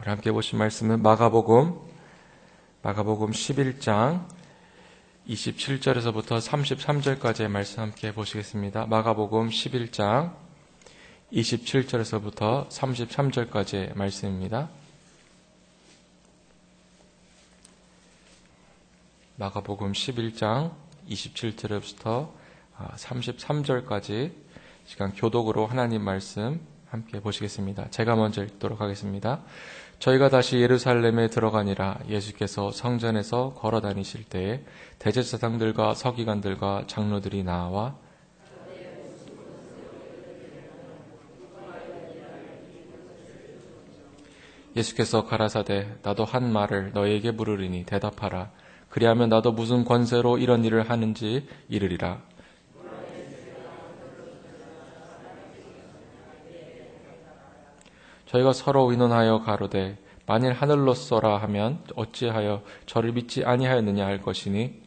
오늘 함께 보신 말씀은 마가복음 11장 27절에서부터 33절까지의 말씀 함께 보시겠습니다. 마가복음 11장 27절에서부터 33절까지의 말씀입니다. 마가복음 11장 27절부터 33절까지 시간 교독으로 하나님 말씀 함께 보시겠습니다. 제가 먼저 읽도록 하겠습니다. 저희가 다시 예루살렘에 들어가니라. 예수께서 성전에서 걸어 다니실 때에 대제사장들과 서기관들과 장로들이 나와 예수께서 가라사대 나도 한 말을 너희에게 물으리니 대답하라. 그리하면 나도 무슨 권세로 이런 일을 하는지 이르리라. 저희가 서로 의논하여 가로되 만일 하늘로서라 하면 어찌하여 저를 믿지 아니하였느냐 할 것이니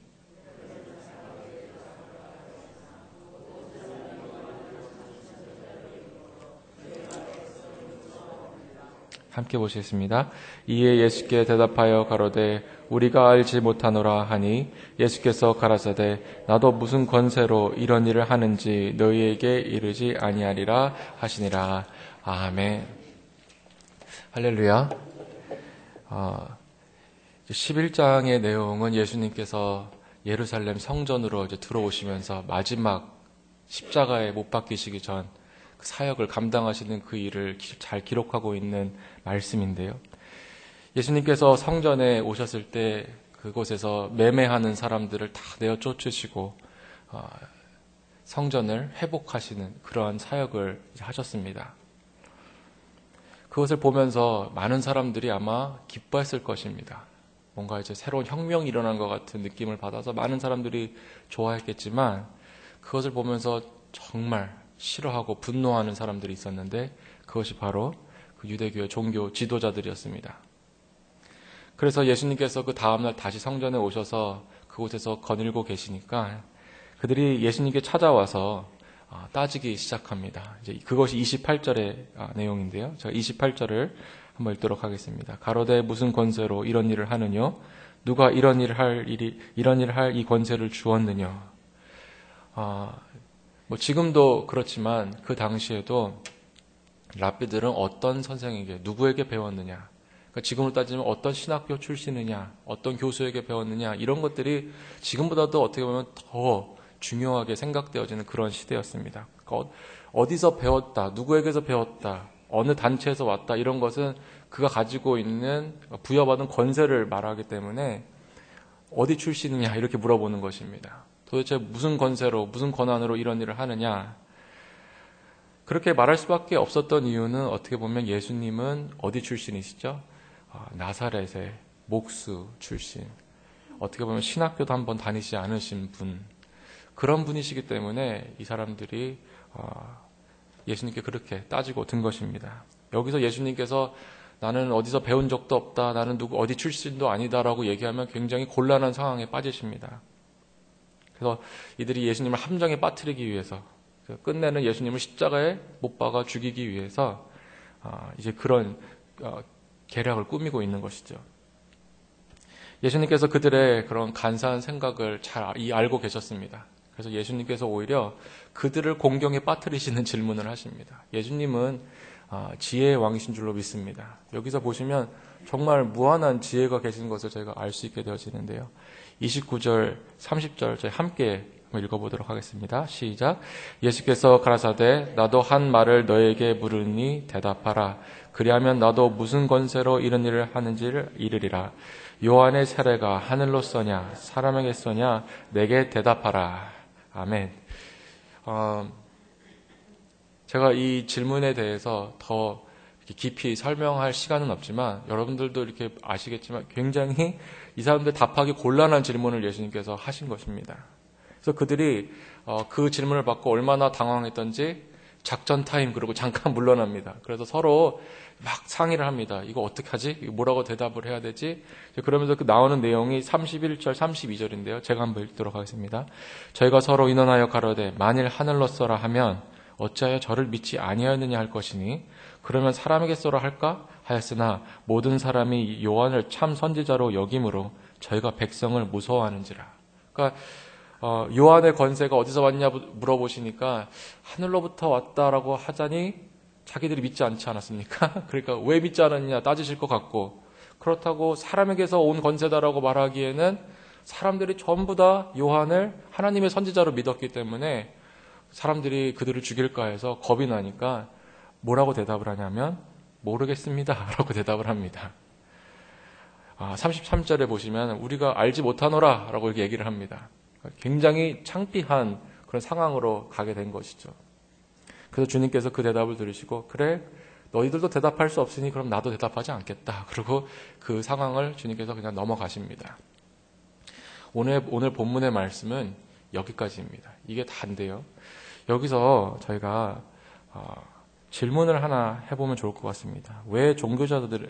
함께 보시겠습니다. 이에 예수께 대답하여 가로되 우리가 알지 못하노라 하니 예수께서 가라사대 나도 무슨 권세로 이런 일을 하는지 너희에게 이르지 아니하리라 하시니라. 아멘. 할렐루야. 11장의 내용은 예수님께서 예루살렘 성전으로 이제 들어오시면서 마지막 십자가에 못 박히시기 전 그 사역을 감당하시는 그 일을 잘 기록하고 있는 말씀인데요. 예수님께서 성전에 오셨을 때 그곳에서 매매하는 사람들을 다 내어 쫓으시고 성전을 회복하시는 그러한 사역을 하셨습니다. 그것을 보면서 많은 사람들이 아마 기뻐했을 것입니다. 뭔가 이제 새로운 혁명이 일어난 것 같은 느낌을 받아서 많은 사람들이 좋아했겠지만 그것을 보면서 정말 싫어하고 분노하는 사람들이 있었는데 그것이 바로 그 유대교의 종교 지도자들이었습니다. 그래서 예수님께서 그 다음날 다시 성전에 오셔서 그곳에서 거닐고 계시니까 그들이 예수님께 찾아와서 따지기 시작합니다. 이제 그것이 28절의 내용인데요. 제가 28절을 한번 읽도록 하겠습니다. 가로되 무슨 권세로 이런 일을 하느뇨? 누가 이런 일을 할 이 권세를 주었느냐? 지금도 그렇지만 그 당시에도 랍비들은 어떤 선생에게 누구에게 배웠느냐? 그러니까 지금으로 따지면 어떤 신학교 출신이냐? 어떤 교수에게 배웠느냐? 이런 것들이 지금보다도 어떻게 보면 더 중요하게 생각되어지는 그런 시대였습니다. 그러니까 어디서 배웠다, 누구에게서 배웠다, 어느 단체에서 왔다 이런 것은 그가 가지고 있는 부여받은 권세를 말하기 때문에 어디 출신이냐 이렇게 물어보는 것입니다. 도대체 무슨 권세로, 무슨 권한으로 이런 일을 하느냐. 그렇게 말할 수밖에 없었던 이유는 어떻게 보면 예수님은 어디 출신이시죠? 나사렛의 목수 출신. 어떻게 보면 신학교도 한번 다니지 않으신 분. 그런 분이시기 때문에 이 사람들이 예수님께 그렇게 따지고 든 것입니다. 여기서 예수님께서 나는 어디서 배운 적도 없다, 나는 어디 출신도 아니다라고 얘기하면 굉장히 곤란한 상황에 빠지십니다. 그래서 이들이 예수님을 함정에 빠뜨리기 위해서 끝내는 예수님을 십자가에 못 박아 죽이기 위해서 이제 그런 계략을 꾸미고 있는 것이죠. 예수님께서 그들의 그런 간사한 생각을 잘 알고 계셨습니다. 그래서 예수님께서 오히려 그들을 공경에 빠뜨리시는 질문을 하십니다. 예수님은 지혜의 왕이신 줄로 믿습니다. 여기서 보시면 정말 무한한 지혜가 계신 것을 저희가 알 수 있게 되어지는데요. 29절, 30절 저희 함께 한번 읽어보도록 하겠습니다. 시작. 예수께서 가라사대 나도 한 말을 너에게 물으니 대답하라. 그리하면 나도 무슨 권세로 이런 일을 하는지를 이르리라. 요한의 세례가 하늘로서냐 사람에게서냐 내게 대답하라. 아멘. 제가 이 질문에 대해서 더 깊이 설명할 시간은 없지만 여러분들도 이렇게 아시겠지만 굉장히 이 사람들 답하기 곤란한 질문을 예수님께서 하신 것입니다. 그래서 그들이 그 질문을 받고 얼마나 당황했던지 작전 타임 그러고 잠깐 물러납니다. 그래서 서로 막 상의를 합니다. 이거 어떻게 하지? 이거 뭐라고 대답을 해야 되지? 그러면서 그 나오는 내용이 31절, 32절인데요. 제가 한번 읽도록 하겠습니다. 저희가 서로 의논하여 가로되 만일 하늘로서라 하면 어찌하여 저를 믿지 아니하였느냐 할 것이니 그러면 사람에게서라 할까? 하였으나 모든 사람이 요한을 참 선지자로 여김으로 저희가 백성을 무서워하는지라. 그러니까 요한의 권세가 어디서 왔냐 물어보시니까 하늘로부터 왔다라고 하자니 자기들이 믿지 않지 않았습니까? 그러니까 왜 믿지 않았냐 따지실 것 같고, 그렇다고 사람에게서 온 권세다라고 말하기에는 사람들이 전부 다 요한을 하나님의 선지자로 믿었기 때문에 사람들이 그들을 죽일까 해서 겁이 나니까 뭐라고 대답을 하냐면 모르겠습니다 라고 대답을 합니다. 33절에 보시면 우리가 알지 못하노라 라고 이렇게 얘기를 합니다. 굉장히 창피한 그런 상황으로 가게 된 것이죠. 그래서 주님께서 그 대답을 들으시고, 그래 너희들도 대답할 수 없으니 그럼 나도 대답하지 않겠다. 그리고 그 상황을 주님께서 그냥 넘어가십니다. 오늘 본문의 말씀은 여기까지입니다. 이게 다인데요. 여기서 저희가 질문을 하나 해보면 좋을 것 같습니다. 왜 종교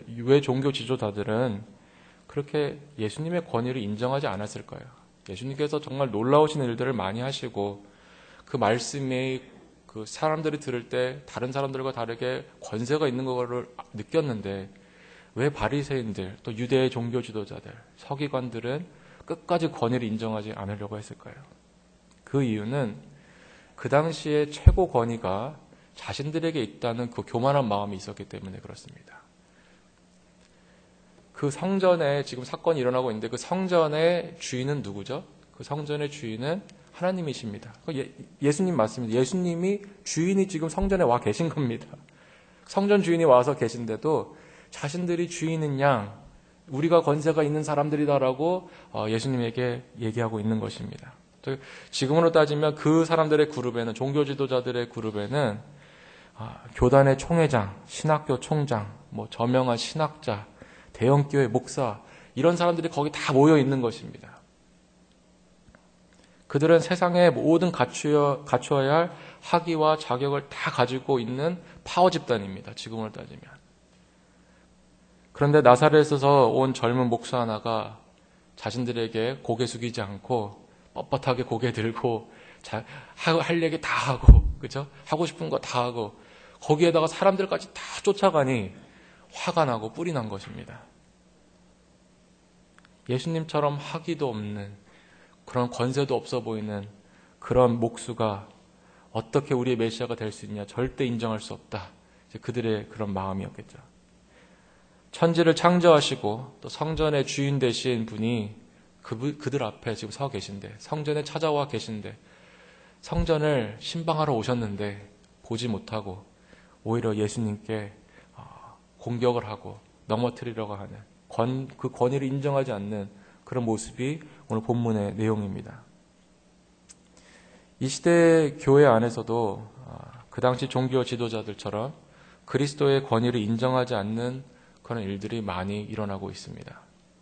지도자들은 그렇게 예수님의 권위를 인정하지 않았을까요? 예수님께서 정말 놀라우신 일들을 많이 하시고 그 말씀이 그 사람들이 들을 때 다른 사람들과 다르게 권세가 있는 것을 느꼈는데 왜 바리새인들 또 유대의 종교 지도자들, 서기관들은 끝까지 권위를 인정하지 않으려고 했을까요? 그 이유는 그 당시에 최고 권위가 자신들에게 있다는 그 교만한 마음이 있었기 때문에 그렇습니다. 그 성전에 지금 사건이 일어나고 있는데 그 성전의 주인은 누구죠? 그 성전의 주인은 하나님이십니다. 예수님 맞습니다. 예수님이 주인이 지금 성전에 와 계신 겁니다. 성전 주인이 와서 계신데도 자신들이 주인은 양, 우리가 권세가 있는 사람들이다라고 예수님에게 얘기하고 있는 것입니다. 지금으로 따지면 그 사람들의 그룹에는, 종교 지도자들의 그룹에는 교단의 총회장, 신학교 총장, 저명한 신학자, 대형교회 목사, 이런 사람들이 거기 다 모여 있는 것입니다. 그들은 세상의 모든 갖추어야 할 학위와 자격을 다 가지고 있는 파워 집단입니다. 지금으로 따지면. 그런데 나사렛에서 온 젊은 목사 하나가 자신들에게 고개 숙이지 않고 뻣뻣하게 고개 들고 할 얘기 다 하고, 그죠? 하고 싶은 거 다 하고 거기에다가 사람들까지 다 쫓아가니 화가 나고 뿔이 난 것입니다. 예수님처럼 학위도 없는, 그런 권세도 없어 보이는 그런 목수가 어떻게 우리의 메시아가 될 수 있냐, 절대 인정할 수 없다. 그들의 그런 마음이었겠죠. 천지를 창조하시고 또 성전의 주인 되신 분이 그들 앞에 지금 서 계신데, 성전에 찾아와 계신데, 성전을 신방하러 오셨는데 보지 못하고 오히려 예수님께 공격을 하고 넘어뜨리려고 하는, 그 권위를 인정하지 않는 그런 모습이 오늘 본문의 내용입니다. 이 시대 교회 안에서도 그 당시 종교 지도자들처럼 그리스도의 권위를 인정하지 않는 그런 일들이 많이 일어나고 있습니다.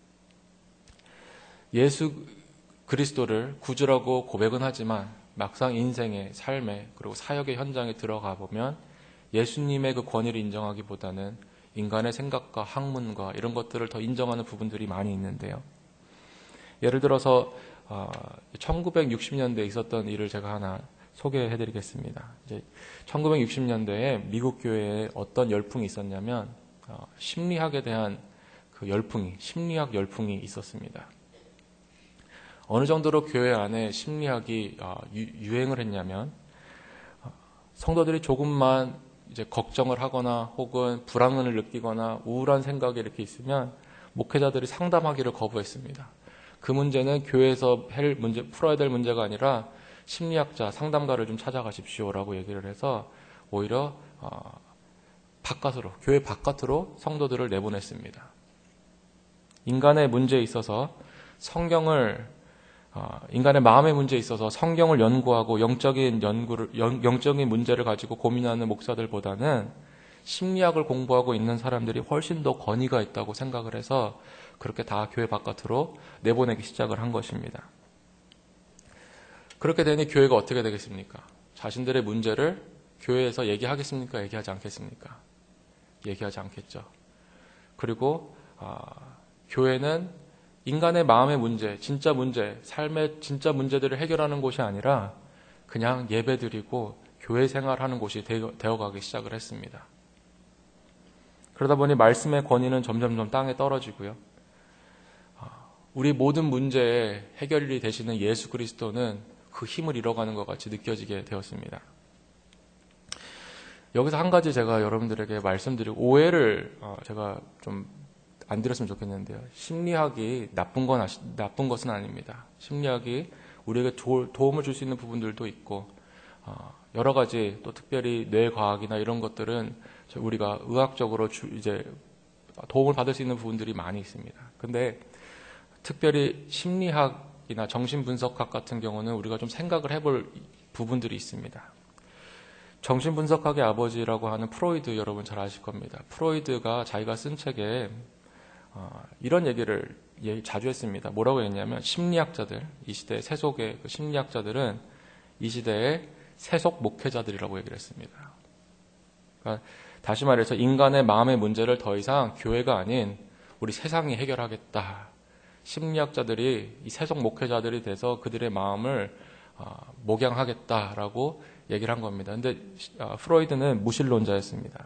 예수 그리스도를 구주라고 고백은 하지만 막상 인생의 삶에, 그리고 사역의 현장에 들어가 보면 예수님의 그 권위를 인정하기보다는 인간의 생각과 학문과 이런 것들을 더 인정하는 부분들이 많이 있는데요. 예를 들어서 1960년대에 있었던 일을 제가 하나 소개해드리겠습니다. 1960년대에 미국 교회에 어떤 열풍이 있었냐면 심리학에 대한 그 열풍이, 심리학 열풍이 있었습니다. 어느 정도로 교회 안에 심리학이 유행을 했냐면 성도들이 조금만 이제 걱정을 하거나 혹은 불안을 느끼거나 우울한 생각이 이렇게 있으면 목회자들이 상담하기를 거부했습니다. 그 문제는 교회에서 풀어야 될 문제가 아니라 심리학자, 상담가를 좀 찾아가십시오라고 얘기를 해서 오히려 바깥으로, 교회 바깥으로 성도들을 내보냈습니다. 인간의 문제에 있어서 인간의 마음의 문제에 있어서 성경을 연구하고 영적인 문제를 가지고 고민하는 목사들보다는 심리학을 공부하고 있는 사람들이 훨씬 더 권위가 있다고 생각을 해서 그렇게 다 교회 바깥으로 내보내기 시작을 한 것입니다. 그렇게 되니 교회가 어떻게 되겠습니까? 자신들의 문제를 교회에서 얘기하겠습니까? 얘기하지 않겠습니까? 얘기하지 않겠죠. 그리고 교회는 인간의 마음의 문제, 진짜 문제, 삶의 진짜 문제들을 해결하는 곳이 아니라 그냥 예배드리고 교회 생활하는 곳이 되어가기 시작을 했습니다. 그러다 보니 말씀의 권위는 점점점 땅에 떨어지고요. 우리 모든 문제의 해결이 되시는 예수 그리스도는 그 힘을 잃어가는 것 같이 느껴지게 되었습니다. 여기서 한 가지 제가 여러분들에게 말씀드리고 오해를 제가 좀 안 드렸으면 좋겠는데요. 심리학이 나쁜 것은 아닙니다. 심리학이 우리에게 도움을 줄 수 있는 부분들도 있고 여러 가지 또 특별히 뇌과학이나 이런 것들은 우리가 의학적으로 이제 도움을 받을 수 있는 부분들이 많이 있습니다. 근데 특별히 심리학이나 정신분석학 같은 경우는 우리가 좀 생각을 해볼 부분들이 있습니다. 정신분석학의 아버지라고 하는 프로이드 여러분 잘 아실 겁니다. 프로이드가 자기가 쓴 책에 이런 얘기를 자주 했습니다. 뭐라고 했냐면 심리학자들, 이 시대의 세속의 심리학자들은 이 시대의 세속 목회자들이라고 얘기를 했습니다. 그러니까 다시 말해서 인간의 마음의 문제를 더 이상 교회가 아닌 우리 세상이 해결하겠다. 심리학자들이 이 세속 목회자들이 돼서 그들의 마음을 목양하겠다라고 얘기를 한 겁니다. 근데 프로이드는 무신론자였습니다.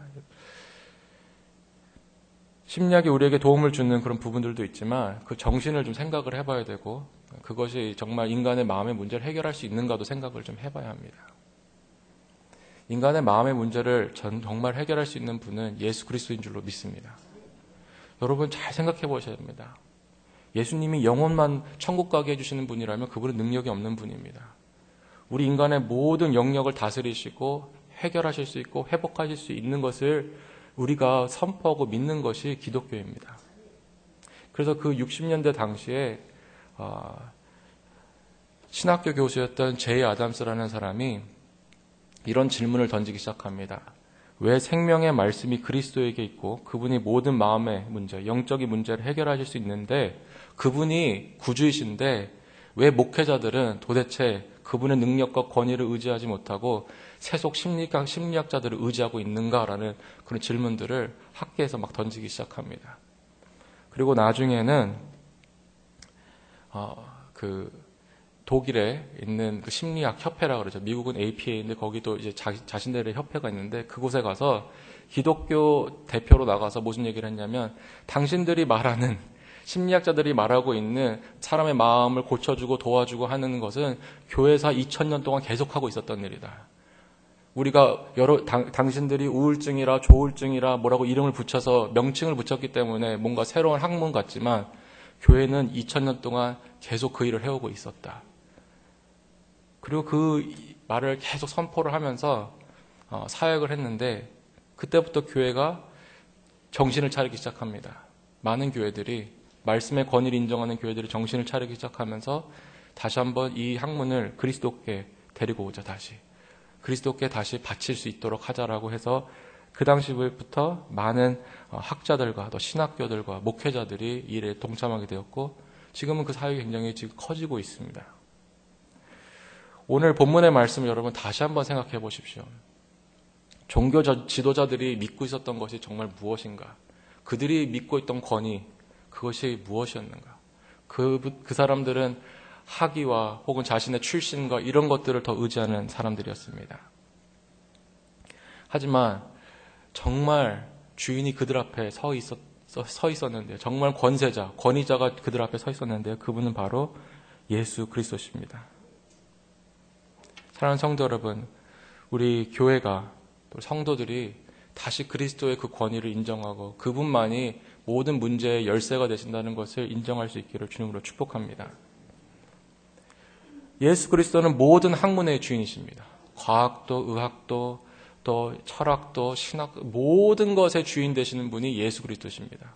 심리학이 우리에게 도움을 주는 그런 부분들도 있지만 그 정신을 좀 생각을 해봐야 되고 그것이 정말 인간의 마음의 문제를 해결할 수 있는가도 생각을 좀 해봐야 합니다. 인간의 마음의 문제를 정말 해결할 수 있는 분은 예수 그리스도인 줄로 믿습니다. 여러분 잘 생각해 보셔야 됩니다. 예수님이 영혼만 천국 가게 해주시는 분이라면 그분은 능력이 없는 분입니다. 우리 인간의 모든 영역을 다스리시고 해결하실 수 있고 회복하실 수 있는 것을 우리가 선포하고 믿는 것이 기독교입니다. 그래서 그 60년대 당시에 신학교 교수였던 제이 아담스라는 사람이 이런 질문을 던지기 시작합니다. 왜 생명의 말씀이 그리스도에게 있고 그분이 모든 마음의 문제, 영적인 문제를 해결하실 수 있는데 그분이 구주이신데 왜 목회자들은 도대체 그분의 능력과 권위를 의지하지 못하고 세속 심리학자들을 의지하고 있는가라는 그런 질문들을 학계에서 막 던지기 시작합니다. 그리고 나중에는 독일에 있는 그 심리학 협회라 그러죠. 미국은 APA인데 거기도 이제 자신들의 협회가 있는데 그곳에 가서 기독교 대표로 나가서 무슨 얘기를 했냐면 당신들이 말하는 심리학자들이 말하고 있는 사람의 마음을 고쳐주고 도와주고 하는 것은 교회에서 2000년 동안 계속하고 있었던 일이다. 우리가 당신들이 우울증이라 조울증이라 뭐라고 이름을 붙여서 명칭을 붙였기 때문에 뭔가 새로운 학문 같지만 교회는 2000년 동안 계속 그 일을 해오고 있었다. 그리고 그 말을 계속 선포를 하면서 사역을 했는데 그때부터 교회가 정신을 차리기 시작합니다. 많은 교회들이 말씀의 권위를 인정하는 교회들이 정신을 차리기 시작하면서 다시 한번 이 학문을 그리스도께 데리고 오자 다시. 그리스도께 다시 바칠 수 있도록 하자라고 해서 그 당시부터 많은 학자들과 또 신학교들과 목회자들이 이 일에 동참하게 되었고 지금은 그 사역이 굉장히 지금 커지고 있습니다. 오늘 본문의 말씀을 여러분 다시 한번 생각해 보십시오. 종교 지도자들이 믿고 있었던 것이 정말 무엇인가? 그들이 믿고 있던 권위, 그것이 무엇이었는가? 그 사람들은 학위와 혹은 자신의 출신과 이런 것들을 더 의지하는 사람들이었습니다. 하지만 정말 주인이 그들 앞에 서 있었는데요. 정말 권위자가 그들 앞에 서 있었는데요. 그분은 바로 예수 그리스도십니다. 사랑하는 성도 여러분, 우리 교회가 또 성도들이 다시 그리스도의 그 권위를 인정하고 그분만이 모든 문제의 열쇠가 되신다는 것을 인정할 수 있기를 주님으로 축복합니다. 예수 그리스도는 모든 학문의 주인이십니다. 과학도, 의학도, 또 철학도, 신학, 모든 것의 주인 되시는 분이 예수 그리스도십니다.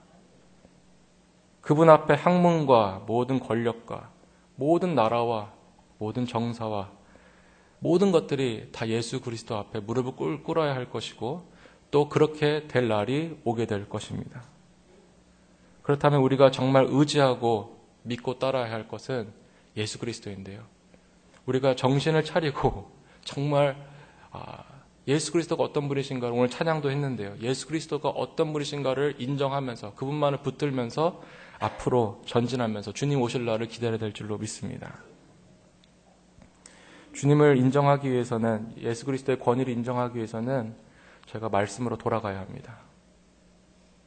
그분 앞에 학문과 모든 권력과 모든 나라와 모든 정사와 모든 것들이 다 예수 그리스도 앞에 무릎을 꿇어야 할 것이고 또 그렇게 될 날이 오게 될 것입니다. 그렇다면 우리가 정말 의지하고 믿고 따라야 할 것은 예수 그리스도인데요. 우리가 정신을 차리고 정말 예수 그리스도가 어떤 분이신가를 오늘 찬양도 했는데요. 예수 그리스도가 어떤 분이신가를 인정하면서 그분만을 붙들면서 앞으로 전진하면서 주님 오실 날을 기다려야 될 줄로 믿습니다. 주님을 인정하기 위해서는 예수 그리스도의 권위를 인정하기 위해서는 제가 말씀으로 돌아가야 합니다.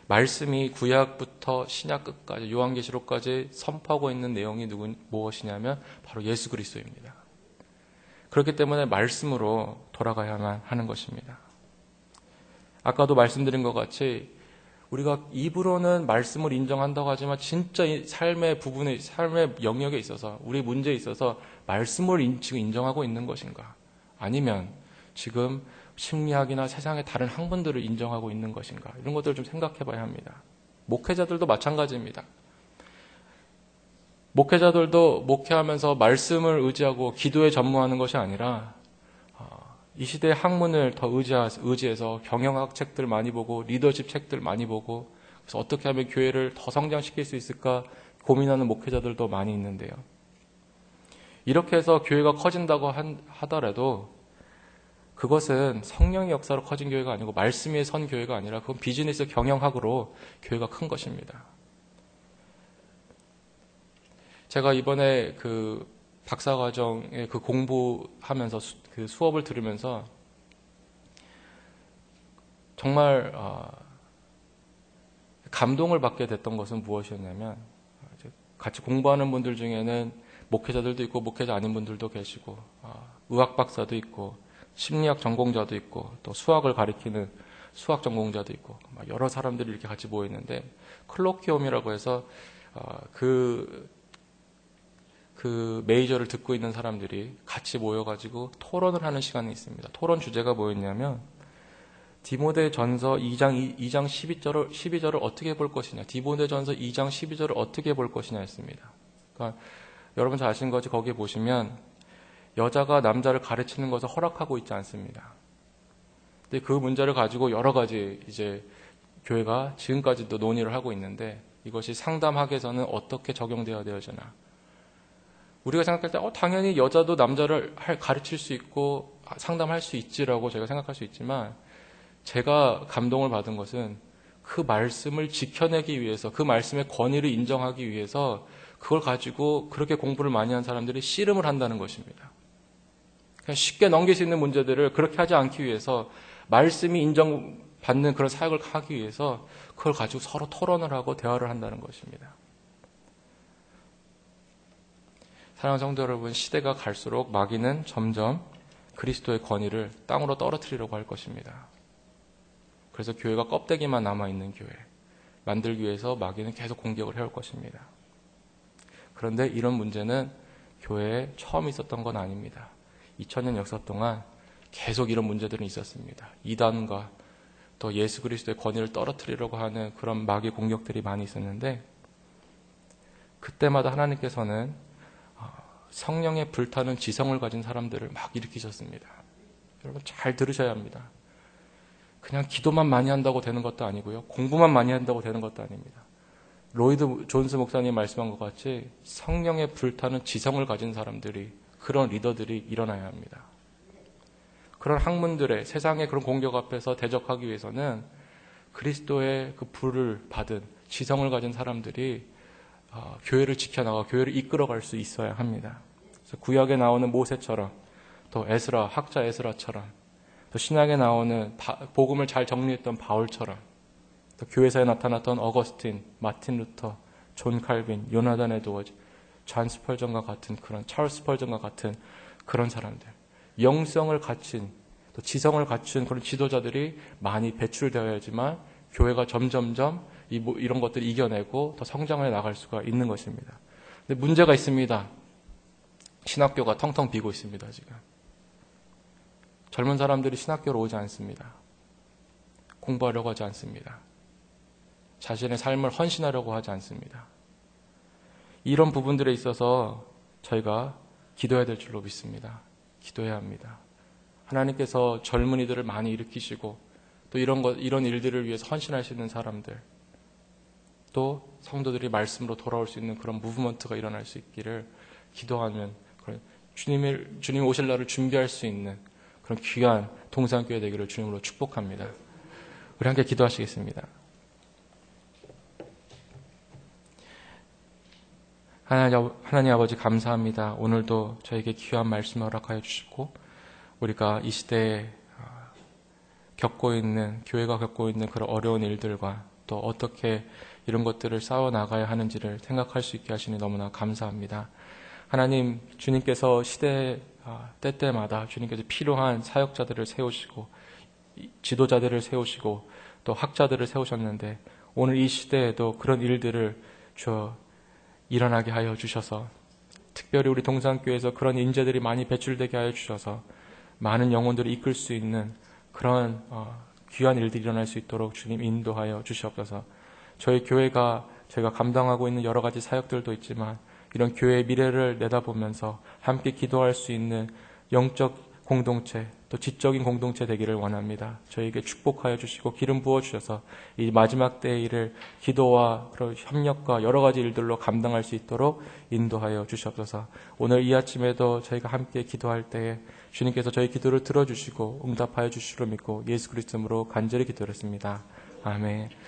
말씀이 구약부터 신약 끝까지 요한계시록까지 선포하고 있는 내용이 무엇이냐면 바로 예수 그리스도입니다. 그렇기 때문에 말씀으로 돌아가야만 하는 것입니다. 아까도 말씀드린 것 같이 우리가 입으로는 말씀을 인정한다고 하지만 진짜 삶의 부분에, 삶의 영역에 있어서, 우리 문제에 있어서 말씀을 지금 인정하고 있는 것인가? 아니면 지금 심리학이나 세상의 다른 학문들을 인정하고 있는 것인가? 이런 것들을 좀 생각해 봐야 합니다. 목회자들도 마찬가지입니다. 목회자들도 목회하면서 말씀을 의지하고 기도에 전무하는 것이 아니라 이 시대의 학문을 더 의지해서 경영학 책들 많이 보고 리더십 책들 많이 보고 그래서 어떻게 하면 교회를 더 성장시킬 수 있을까 고민하는 목회자들도 많이 있는데요. 이렇게 해서 교회가 커진다고 하더라도 그것은 성령의 역사로 커진 교회가 아니고 말씀 위에 선 교회가 아니라 그건 비즈니스 경영학으로 교회가 큰 것입니다. 제가 이번에 그 박사과정에 그 공부하면서 그 수업을 들으면서 정말 감동을 받게 됐던 것은 무엇이었냐면 같이 공부하는 분들 중에는 목회자들도 있고 목회자 아닌 분들도 계시고 의학 박사도 있고 심리학 전공자도 있고 또 수학을 가리키는 수학 전공자도 있고 여러 사람들이 이렇게 같이 모여 있는데 콜로퀴움이라고 해서 그 메이저를 듣고 있는 사람들이 같이 모여가지고 토론을 하는 시간이 있습니다. 토론 주제가 뭐였냐면 디모데전서 2장 12절을 어떻게 볼 것이냐, 디모데전서 2장 12절을 어떻게 볼 것이냐 했습니다. 그러니까 여러분 잘 아시는 것이 거기에 보시면 여자가 남자를 가르치는 것을 허락하고 있지 않습니다. 근데 그 문제를 가지고 여러 가지 이제 교회가 지금까지도 논의를 하고 있는데 이것이 상담학에서는 어떻게 적용되어야 되어지나. 우리가 생각할 때 당연히 여자도 남자를 가르칠 수 있고 상담할 수 있지라고 제가 생각할 수 있지만 제가 감동을 받은 것은 그 말씀을 지켜내기 위해서 그 말씀의 권위를 인정하기 위해서 그걸 가지고 그렇게 공부를 많이 한 사람들이 씨름을 한다는 것입니다. 그냥 쉽게 넘길 수 있는 문제들을 그렇게 하지 않기 위해서 말씀이 인정받는 그런 사역을 하기 위해서 그걸 가지고 서로 토론을 하고 대화를 한다는 것입니다. 사랑하는 성도 여러분, 시대가 갈수록 마귀는 점점 그리스도의 권위를 땅으로 떨어뜨리려고 할 것입니다. 그래서 교회가 껍데기만 남아있는 교회 만들기 위해서 마귀는 계속 공격을 해올 것입니다. 그런데 이런 문제는 교회에 처음 있었던 건 아닙니다. 2000년 역사 동안 계속 이런 문제들은 있었습니다. 이단과 또 예수 그리스도의 권위를 떨어뜨리려고 하는 그런 마귀 공격들이 많이 있었는데 그때마다 하나님께서는 성령의 불타는 지성을 가진 사람들을 막 일으키셨습니다. 여러분 잘 들으셔야 합니다. 그냥 기도만 많이 한다고 되는 것도 아니고요. 공부만 많이 한다고 되는 것도 아닙니다. 로이드 존스 목사님이 말씀한 것 같이 성령의 불타는 지성을 가진 사람들이 그런 리더들이 일어나야 합니다. 그런 학문들의 세상의 그런 공격 앞에서 대적하기 위해서는 그리스도의 그 불을 받은 지성을 가진 사람들이 교회를 지켜나가 교회를 이끌어갈 수 있어야 합니다. 그래서 구약에 나오는 모세처럼 또 에스라, 학자 에스라처럼 또 신약에 나오는 복음을 잘 정리했던 바울처럼 또 교회사에 나타났던 어거스틴, 마틴 루터, 존 칼빈, 요나단 에드워즈, 존 스펄전과 같은 그런 찰스 스펄전과 같은 그런 사람들, 영성을 갖춘 또 지성을 갖춘 그런 지도자들이 많이 배출되어야지만 교회가 점점점 이런 것들을 이겨내고 더 성장해 나갈 수가 있는 것입니다. 근데 문제가 있습니다. 신학교가 텅텅 비고 있습니다. 지금 젊은 사람들이 신학교로 오지 않습니다. 공부하려고 하지 않습니다. 자신의 삶을 헌신하려고 하지 않습니다. 이런 부분들에 있어서 저희가 기도해야 될 줄로 믿습니다. 기도해야 합니다. 하나님께서 젊은이들을 많이 일으키시고 또 이런 일들을 위해서 헌신할 수 있는 사람들, 또 성도들이 말씀으로 돌아올 수 있는 그런 무브먼트가 일어날 수 있기를 기도하는 그런 주님 오실 날을 준비할 수 있는 그런 귀한 동산교회 되기를 주님으로 축복합니다. 우리 함께 기도하시겠습니다. 하나님 아버지 감사합니다. 오늘도 저에게 귀한 말씀을 허락하여 주시고 우리가 이 시대에 겪고 있는 교회가 겪고 있는 그런 어려운 일들과 또 어떻게 이런 것들을 싸워나가야 하는지를 생각할 수 있게 하시니 너무나 감사합니다. 하나님, 주님께서 시대 때때마다 주님께서 필요한 사역자들을 세우시고 지도자들을 세우시고 또 학자들을 세우셨는데 오늘 이 시대에도 그런 일들을 일어나게 하여 주셔서 특별히 우리 동산교회에서 그런 인재들이 많이 배출되게 하여 주셔서 많은 영혼들을 이끌 수 있는 그런 귀한 일들이 일어날 수 있도록 주님 인도하여 주시옵소서. 저희 교회가 저희가 감당하고 있는 여러 가지 사역들도 있지만 이런 교회의 미래를 내다보면서 함께 기도할 수 있는 영적 공동체 또 지적인 공동체 되기를 원합니다. 저희에게 축복하여 주시고 기름 부어주셔서 이 마지막 때의 일을 기도와 그런 협력과 여러 가지 일들로 감당할 수 있도록 인도하여 주시옵소서. 오늘 이 아침에도 저희가 함께 기도할 때에 주님께서 저희 기도를 들어주시고 응답하여 주시리로 믿고 예수 그리스도 이름으로 간절히 기도했습니다. 아멘.